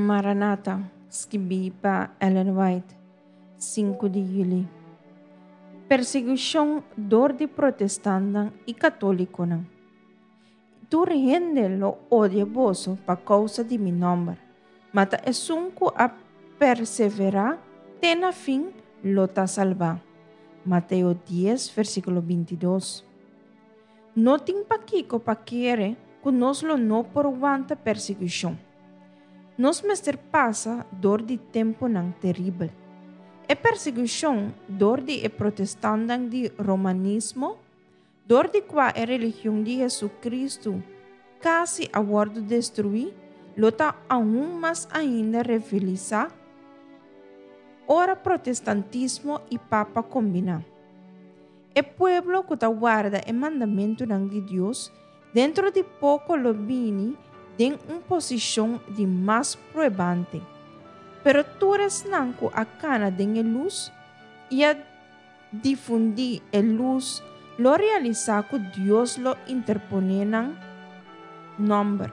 Maranatha, escrevi pa Ellen White, 5 de julho. Perseguição dor de protestante e católico não. Tu rende lo odia boso pa causa de mi nome, mas é sunco a perseverar, tena fim lo ta salvar. Mateus 10, versículo 22. No tem pa kiko pa querer que nos lo no por aguanta perseguição. Nos mester passa dor de tempo não terrível. E perseguição dor de e protestante de romanismo, dor de qua a religião de Jesucristo quase a guardo destruir, lota aún mais ainda revelizar. Ora protestantismo e papa combina. E pueblo que guarda o mandamento de Deus, dentro de pouco lo vini em uma posição de mais proebante. Pero tu eres nanco a cana de luz e a difundir a luz lo realiza que Deus lo interpone nan nombre.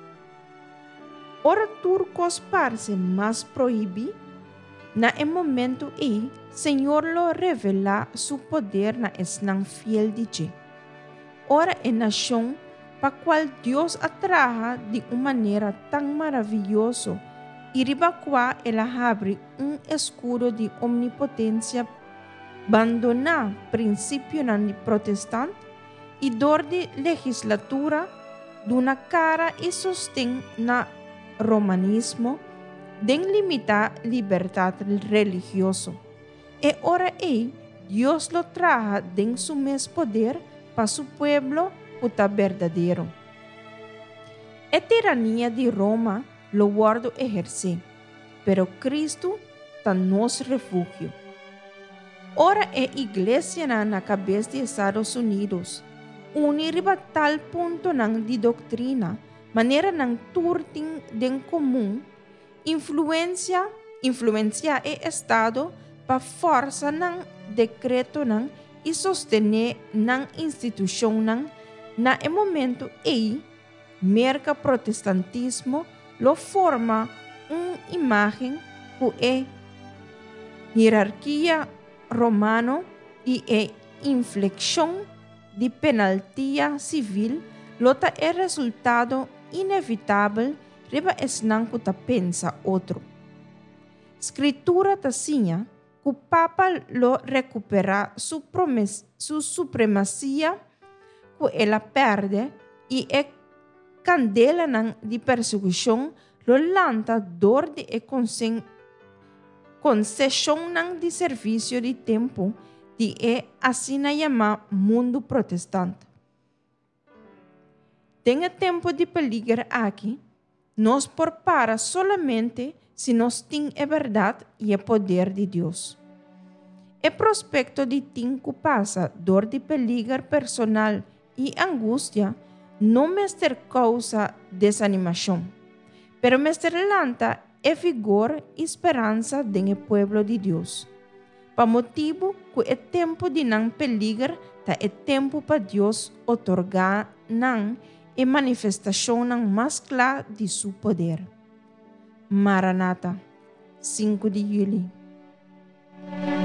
Ora turcos parece mais proibi, na e momento e Senhor lo revela su poder na esnan fiel de ti. Ora e nação pa qual Deus atraja de uma maneira tão maravilhosa e riba qua ela abre escudo de omnipotência, abandonar princípio de protestante e dor de legislatura d'una cara e sostém na romanismo, den limitar liberdade religiosa. E ora Deus lo traja den su mes poder para su pueblo puta verdadeiro. E tirania de Roma lo guardo ejercer, pero Cristo está nos refugio. Ora é igreja na cabeça de Estados Unidos, uniriba tal ponto de doutrina, maneira não turtin den comum, influência e Estado para força não decreto não e sostener não instituição não na momento merca protestantismo lo forma imagem que é hierarquia romano e inflexão de penaltia civil lota é resultado inevitável riba esnan que ta pensa outro. Escritura tacinha que o Papa lo recupera su supremacia que ela perde e candela de perseguição lo lanta dor de concessão de serviço de tempo de assim chamar mundo protestante. Tem tempo de peligro aqui, nos prepara solamente se nós tem a verdade e o poder de Deus. É prospecto de tempo passa dor de peligro personal e angústia, não mester causa desanimação, pero mester lanta é vigor e esperança do pueblo de Deus. Para motivo que é tempo de não peligro, é tempo para Deus otorgar não e manifestação mais clara de seu poder. Maranatha, 5 de julho.